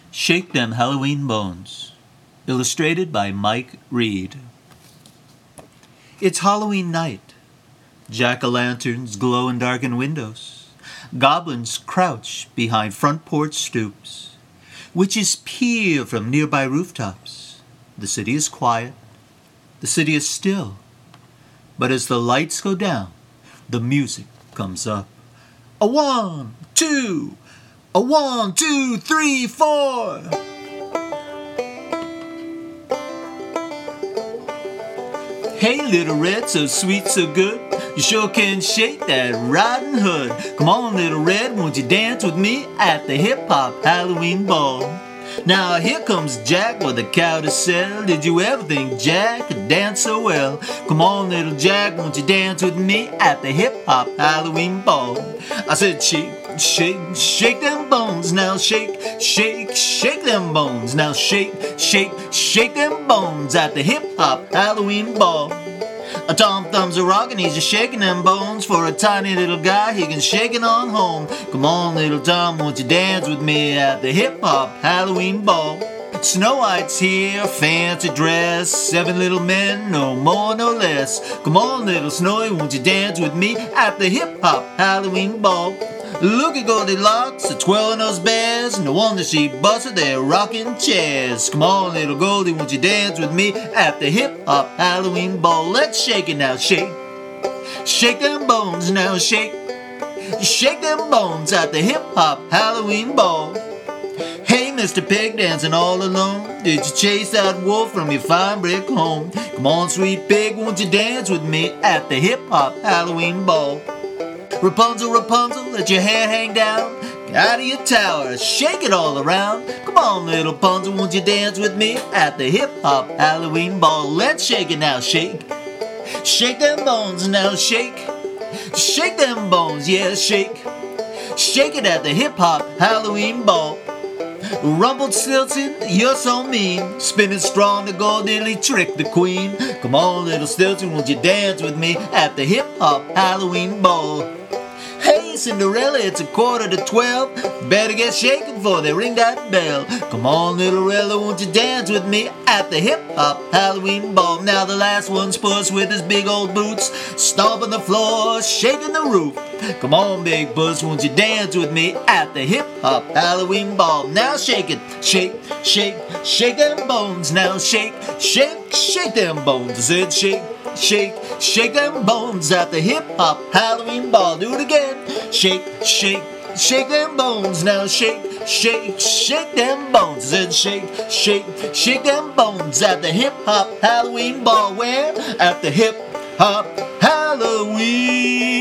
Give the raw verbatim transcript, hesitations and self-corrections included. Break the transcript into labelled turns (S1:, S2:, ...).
S1: Shake Them Halloween Bones. Illustrated by Mike Reed. It's Halloween night. Jack-o'-lanterns glow in darkened windows. Goblins crouch behind front porch stoops. Witches peer from nearby rooftops. The city is quiet. The city is still. But as the lights go down, the music comes up. A one, two, a one, two, three, four. Hey, little red, so sweet, so good. You sure can shake that riding hood. Come on, little red, won't you dance with me at the hip-hop Halloween ball? Now here comes Jack with a cow to sell. Did you ever think Jack could dance so well? Come on, little Jack, won't you dance with me at the hip-hop Halloween ball? I said shake, shake, shake them bones. Now shake, shake, shake them bones. Now shake, shake, shake them bones at the hip-hop Halloween ball. A Tom Thumb's a rockin', he's just shaking them bones. For a tiny little guy, he can shake it on home. Come on, little Tom, won't you dance with me at the hip-hop Halloween ball? Snow White's here, fancy dress. Seven little men, no more, no less. Come on, little Snowy, won't you dance with me at the hip-hop Halloween ball? Look at Goldilocks, a twirling those bears. No wonder she busted their rocking chairs. Come on, little Goldie, won't you dance with me at the hip-hop Halloween ball? Let's shake it now, shake. Shake them bones now, shake. Shake them bones at the hip-hop Halloween ball. Hey, Mister Pig, dancing all alone. Did you chase that wolf from your fine brick home? Come on, sweet pig, won't you dance with me at the hip-hop Halloween ball? Rapunzel, Rapunzel, let your hair hang down. Get out of your tower, shake it all around. Come on, little Rapunzel, won't you dance with me at the hip-hop Halloween ball? Let's shake it now, shake. Shake them bones now, shake. Shake them bones, yeah, shake. Shake it at the hip-hop Halloween ball. Rumpelstiltskin, you're so mean. Spinning strong to go nearly trick the queen. Come on, little Stiltskin, won't you dance with me at the hip-hop Halloween ball? Hey, Cinderella, it's a quarter to twelve. Better get shaken before they ring that bell. Come on, little Rella, won't you dance with me at the hip-hop Halloween ball? Now the last one's Puss with his big old boots, stomping the floor, shaking the roof. Come on, Big Puss, won't you dance with me at the hip-hop Halloween ball? Now shake it, shake, shake, shake them bones. Now shake, shake, shake them bones. I said shake, shake, shake them bones at the hip-hop Halloween ball. Do it again. Shake, shake, shake them bones. Now shake, shake, shake them bones. I said shake, shake, shake them bones at the hip-hop Halloween ball. Where? At the hip-hop Halloween